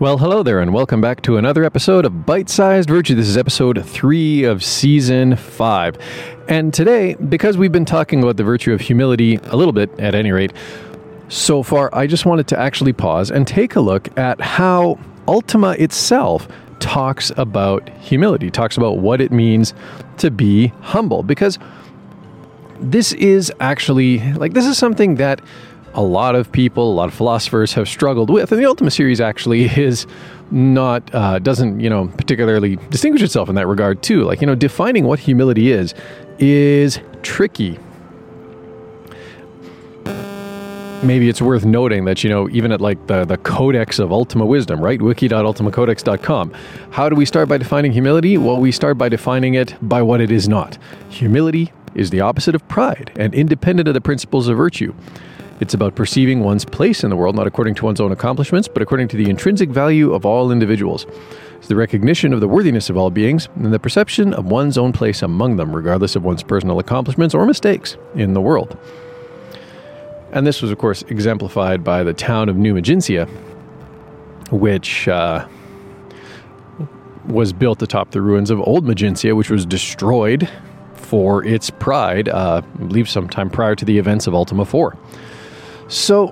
Well, hello there, and welcome back to another episode of Bite-Sized Virtue. This is episode 3 of Season 5. And today, because we've been talking about the virtue of humility a little bit, at any rate, so far, I just wanted to actually pause and take a look at how Ultima itself talks about humility, talks about what it means to be humble. Because this is actually, this is something that a lot of people, a lot of philosophers have struggled with. And the Ultima series actually is not, doesn't, particularly distinguish itself in that regard too. Defining what humility is tricky. Maybe it's worth noting that, even at the Codex of Ultima Wisdom, right? wiki.ultimacodex.com. How do we start by defining humility? Well, we start by defining it by what it is not. Humility is the opposite of pride and independent of the principles of virtue. It's about perceiving one's place in the world, not according to one's own accomplishments, but according to the intrinsic value of all individuals. It's the recognition of the worthiness of all beings and the perception of one's own place among them, regardless of one's personal accomplishments or mistakes in the world. And this was, of course, exemplified by the town of New Magintia, which was built atop the ruins of Old Magintia, which was destroyed for its pride, I believe sometime prior to the events of Ultima 4. So,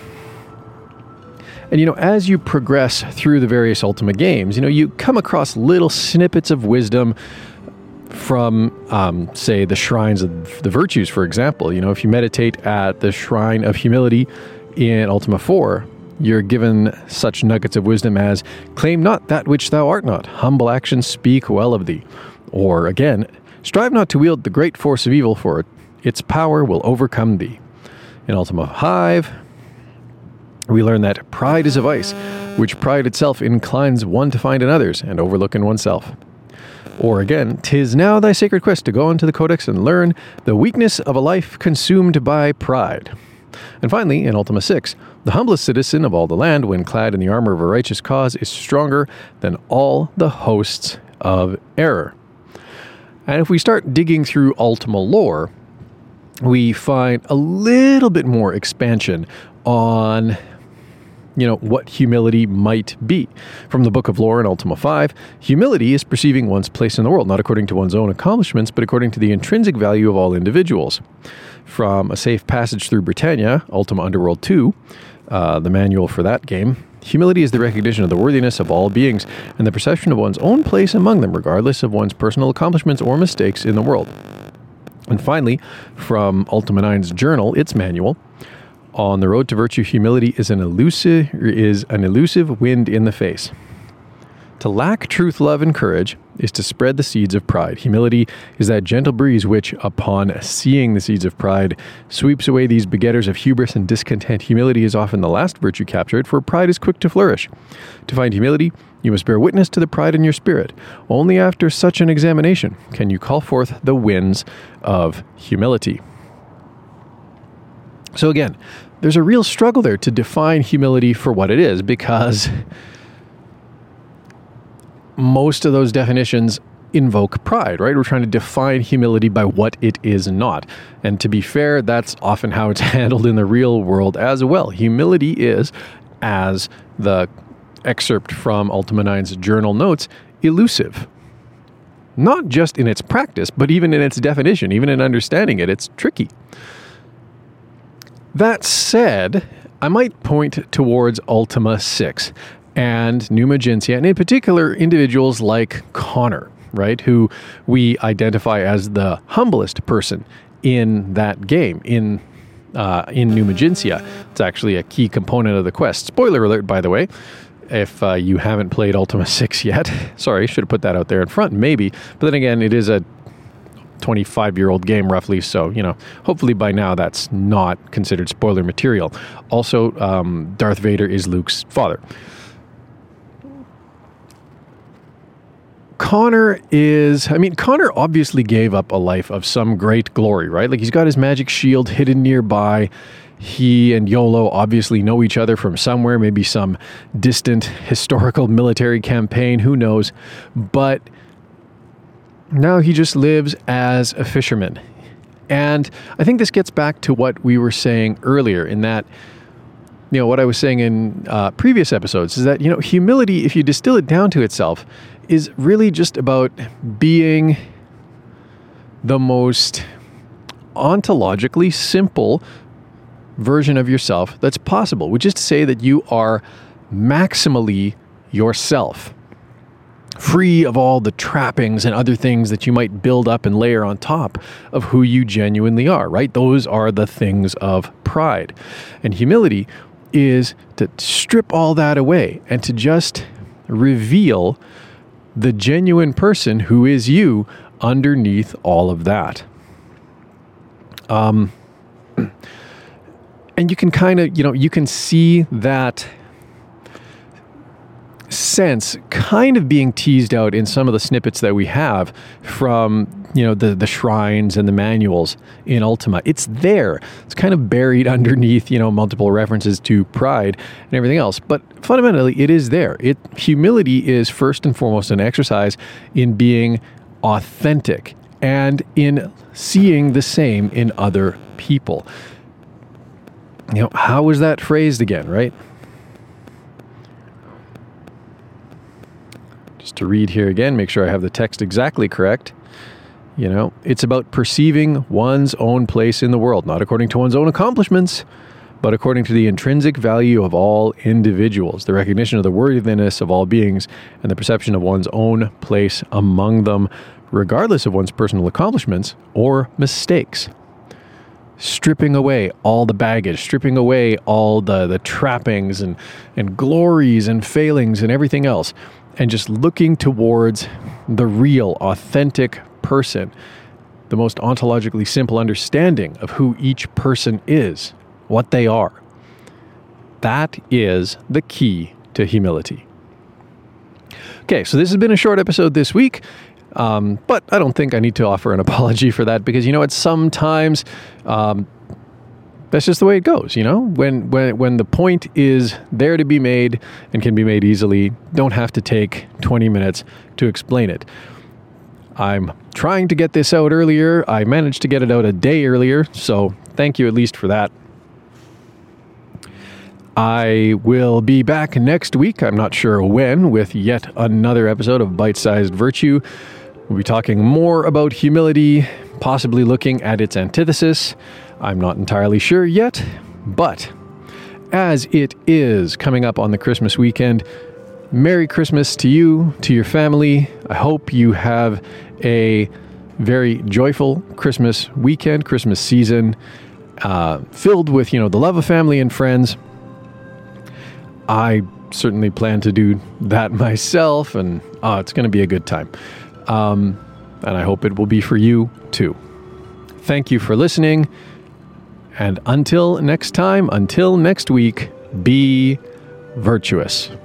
and as you progress through the various Ultima games, you come across little snippets of wisdom from, say, the shrines of the virtues, for example. If you meditate at the shrine of humility in Ultima 4, you're given such nuggets of wisdom as, claim not that which thou art not, humble actions speak well of thee. Or again, strive not to wield the great force of evil, for its power will overcome thee. In Ultima 5, we learn that pride is a vice, which pride itself inclines one to find in others and overlook in oneself. Or again, 'tis now thy sacred quest to go into the Codex and learn the weakness of a life consumed by pride. And finally, in Ultima 6, the humblest citizen of all the land, when clad in the armor of a righteous cause, is stronger than all the hosts of error. And if we start digging through Ultima lore, we find a little bit more expansion on, what humility might be. From the Book of Lore in Ultima 5, humility is perceiving one's place in the world, not according to one's own accomplishments, but according to the intrinsic value of all individuals. From A Safe Passage Through Britannia, Ultima Underworld 2, the manual for that game, humility is the recognition of the worthiness of all beings and the perception of one's own place among them, regardless of one's personal accomplishments or mistakes in the world. And finally, from Ultima 9's journal, its manual, on the road to virtue, humility is an elusive wind in the face. To lack truth, love, and courage is to spread the seeds of pride. Humility is that gentle breeze which, upon seeing the seeds of pride, sweeps away these begetters of hubris and discontent. Humility is often the last virtue captured, for pride is quick to flourish. To find humility, you must bear witness to the pride in your spirit. Only after such an examination can you call forth the winds of humility. So again, there's a real struggle there to define humility for what it is, because most of those definitions invoke pride, right? We're trying to define humility by what it is not. And to be fair, that's often how it's handled in the real world as well. Humility is, as the excerpt from Ultima 9's journal notes, elusive. Not just in its practice, but even in its definition, even in understanding it, it's tricky. That said, I might point towards Ultima 6 and New Magintia, and in particular, individuals like Connor, right, who we identify as the humblest person in that game, in New Magintia. It's actually a key component of the quest. Spoiler alert, by the way, if you haven't played Ultima 6 yet. Sorry, should have put that out there in front, maybe. But then again, it is a 25-year-old game, roughly, so, hopefully by now that's not considered spoiler material. Also, Darth Vader is Luke's father. Connor obviously gave up a life of some great glory, right? He's got his magic shield hidden nearby. He and Iolo obviously know each other from somewhere, maybe some distant historical military campaign, who knows. But now he just lives as a fisherman. And I think this gets back to what we were saying earlier, in that, what I was saying in previous episodes is that, humility, if you distill it down to itself, is really just about being the most ontologically simple version of yourself that's possible, which is to say that you are maximally yourself, free of all the trappings and other things that you might build up and layer on top of who you genuinely are, right? Those are the things of pride. And humility is to strip all that away and to just reveal the genuine person who is you underneath all of that. And you can kind of, you can see that sense kind of being teased out in some of the snippets that we have from, the shrines and the manuals in Ultima. It's there. It's kind of buried underneath, multiple references to pride and everything else. But fundamentally, it is there. Humility is first and foremost an exercise in being authentic and in seeing the same in other people. How was that phrased again, right? Just to read here again, make sure I have the text exactly correct. It's about perceiving one's own place in the world, not according to one's own accomplishments, but according to the intrinsic value of all individuals, the recognition of the worthiness of all beings, and the perception of one's own place among them, regardless of one's personal accomplishments or mistakes. Stripping away all the baggage, stripping away all the trappings and glories and failings and everything else, and just looking towards the real, authentic person, the most ontologically simple understanding of who each person is, what they are. That is the key to humility. Okay, so this has been a short episode this week, but I don't think I need to offer an apology for that because, sometimes that's just the way it goes, when the point is there to be made and can be made easily, don't have to take 20 minutes to explain it. I'm trying to get this out earlier. I managed to get it out a day earlier, so thank you at least for that. I will be back next week, I'm not sure when, with yet another episode of Bite-Sized Virtue. We'll be talking more about humility, possibly looking at its antithesis. I'm not entirely sure yet, but as it is coming up on the Christmas weekend, Merry Christmas to you, to your family. I hope you have a very joyful Christmas weekend, Christmas season, filled with, the love of family and friends. I certainly plan to do that myself, and it's going to be a good time. And I hope it will be for you too. Thank you for listening. And until next time, until next week, be virtuous.